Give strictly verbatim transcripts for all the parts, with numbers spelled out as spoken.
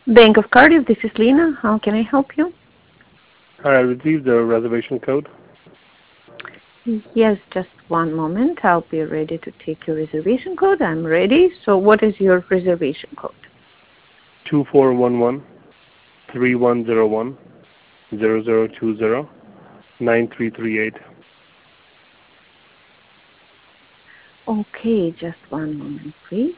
Bank of Cardiff, this is Lena. How can I help you? Hi, I received the reservation code. Yes, just one moment. I'll be ready to take your reservation code. I'm ready. So what is your reservation code? two four one one three one zero one zero zero two zero nine three three eight. Okay, just one moment, please.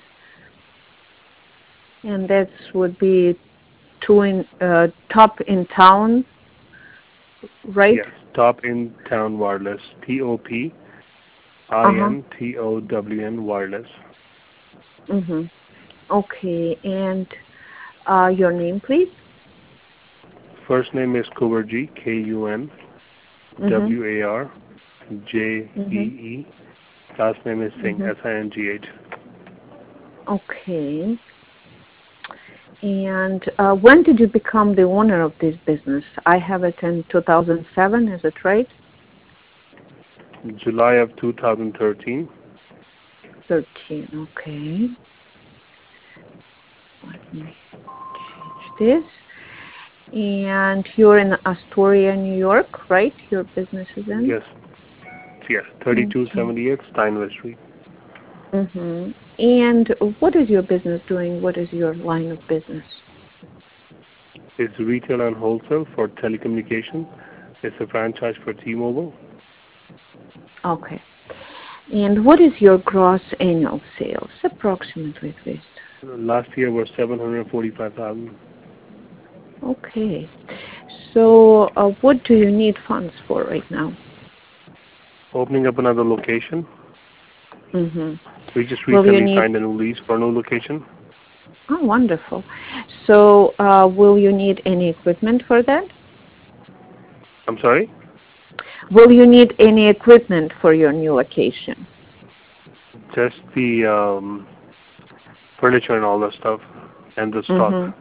And that would be two in, uh, top in town, right? Yes, Top in Town Wireless. T O P I Uh-huh. N T O W N Wireless. Mm-hmm. Okay, and uh, your name, please? First name is Kuverji, K U N Mm-hmm. W A R J E Mm-hmm. E. Last name is Singh, Mm-hmm. S I N G H. Okay. And uh, when did you become the owner of this business? I have it in two thousand seven, is it right? July of two thousand thirteen. thirteen, okay. Let me change this. And you're in Astoria, New York, right? Your business is in? Yes, yes, thirty-two Okay. seventy-eight Steinway Street. Mm-hmm. And what is your business doing? What is your line of business? It's retail and wholesale for telecommunication. It's a franchise for T-Mobile. Okay. And what is your gross annual sales, approximately, please? Last year was seven hundred forty-five thousand. Okay. So uh, what do you need funds for right now? Opening up another location. Mm-hmm. We just Will you recently need, signed a new lease for a new location. oh, wonderful. So uh, will you need any equipment for that? I'm sorry? Will you need any equipment for your new location? Just the um, furniture and all that stuff and the stock. Mm-hmm.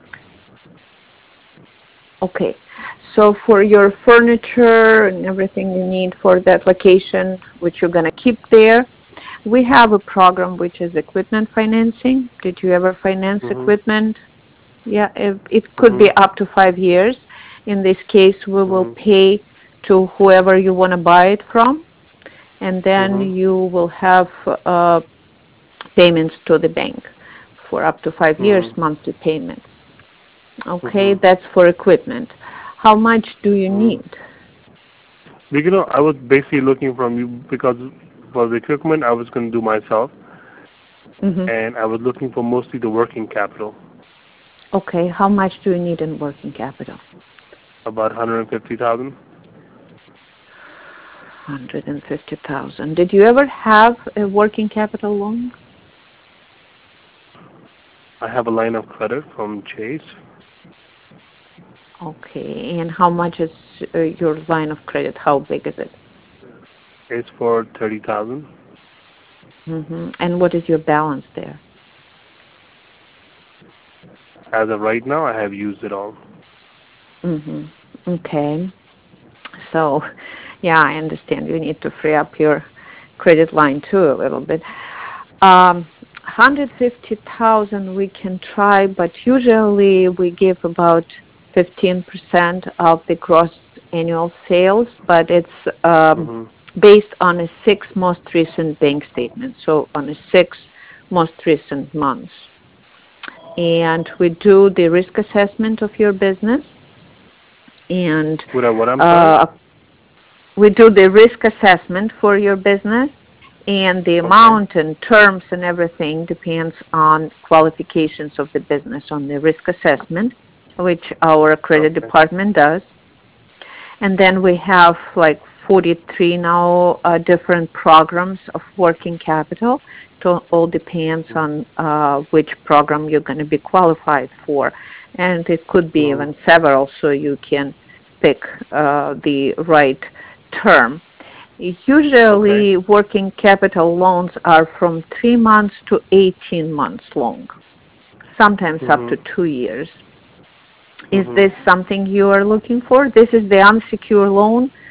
Okay. So for your furniture and everything you need for that location, which you're going to keep there, we have a program which is equipment financing. Did you ever finance Mhm. equipment? Yeah, it, it could be Mhm. up to five years. In this case, we will Mhm. pay to whoever you want to buy it from, and then Mhm. you will have uh, payments to the bank for up to five years, Mhm. monthly payments. Okay, Mhm. that's for equipment. How much do you Mhm. need? Because, you know, I was basically looking from you because for the equipment I was going to do myself, Hmm. and I was looking for mostly the working capital, Okay, how much do you need in working capital? about one hundred fifty thousand. one hundred fifty thousand. Did you ever have a working capital loan? I have a line of credit from Chase. Okay, and how much is uh, your line of credit? How big is it? It's for thirty thousand. Hmm. And what is your balance there? As of right now, I have used it all. Hmm. Okay. So, yeah, I understand you need to free up your credit line too a little bit. Um, one hundred fifty thousand we can try, but usually we give about fifteen percent of the gross annual sales, but it's um, Mhm. based on a six most recent bank statement, so on a six most recent months. And we do the risk assessment of your business, and Would I what? I'm sorry. uh, we do the risk assessment for your business, and the Okay. amount and terms and everything depends on qualifications of the business on the risk assessment, which our credit Okay. department does. And then we have like forty-three now uh, different programs of working capital. So all depends on uh, which program you're going to be qualified for. And it could be Mhm. even several, so you can pick uh, the right term. Okay. Usually, working capital loans are from three months to eighteen months long, sometimes up to Mhm. two years. Is Mhm. this something you are looking for? This is the unsecured loan.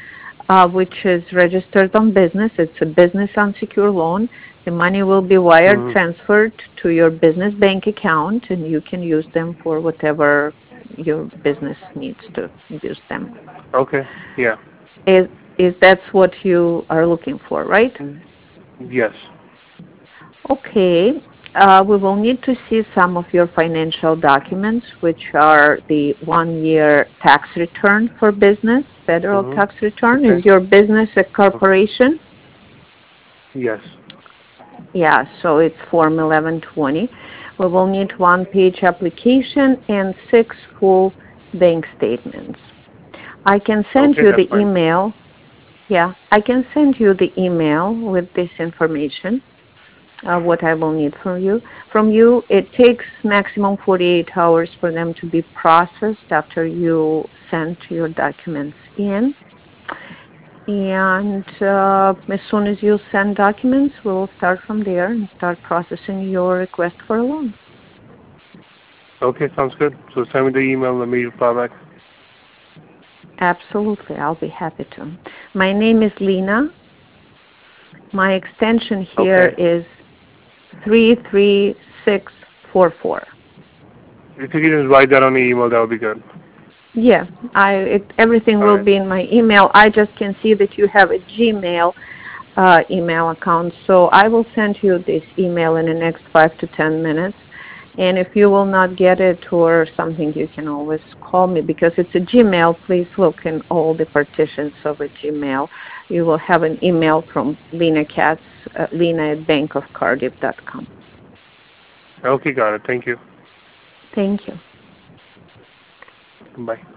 uh, which is registered on business. It's a business unsecured loan. The money will be wire Mm-hmm. transferred to your business bank account, and you can use them for whatever your business needs to use them. Okay. Yeah. Is is that's what you are looking for, right? Yes. Okay. Uh, we will need to see some of your financial documents, which are the one-year tax return for business, federal Mm-hmm. tax return. Okay. Is your business a Okay. corporation? Yes. Yeah, so it's Form eleven twenty. We will need one-page application and six full bank statements. I can send Okay, you that's the fine. email. Yeah, I can send you the email with this information, uh, what I will need from you. From you, it takes maximum forty-eight hours for them to be processed after you send your documents in. And uh, as soon as you send documents, we'll start from there and start processing your request for a loan. Okay, sounds good. So send me the email. Let me reply back. Absolutely, I'll be happy to. My name is Lena. My extension here Okay. is three three six four four. If you can just write that on the email, that would be good. Yeah, I it, everything All will right. be in my email. I just can see that you have a Gmail uh, email account, so I will send you this email in the next five to ten minutes. And if you will not get it or something, you can always call me because it's a Gmail. Please look in all the partitions of a Gmail. You will have an email from Lena Katz, uh, Lena at bank of cardiff dot com. Okay, got it. Thank you. Thank you. Bye.